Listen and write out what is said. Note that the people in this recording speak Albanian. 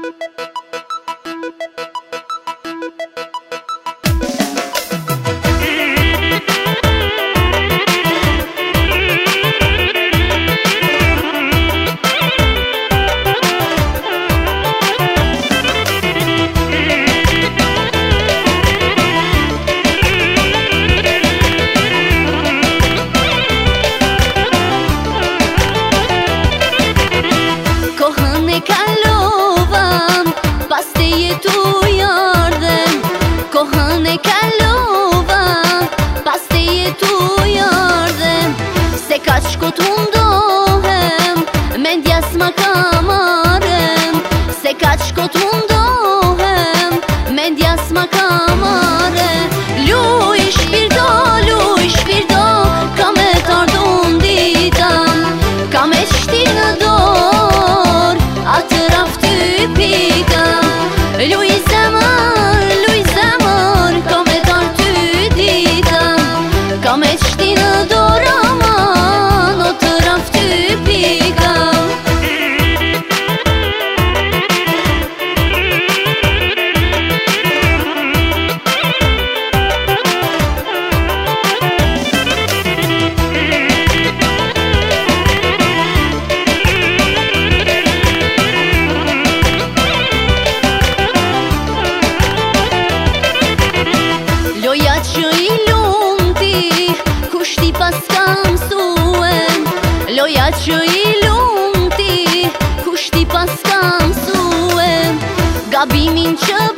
Kohën e kalova, pas teje tu jardhem. Se ka qko t'u ndohem, mendja s'ma ka marrem. Se ka qko t'u ndohem, mendja s'ma ka marrem. Luj shpirdo, ka me t'ardun ditan. Ka me qti në dor, atë rafty pika. Luj zemër, ka me t'ar ty ditan. Ka me qti në dor, aman, o të rafty pika. Loja që i lumti, kushti pas ka mësuen. Loja që i lumti, kushti pas ka mësuen. Gabimin që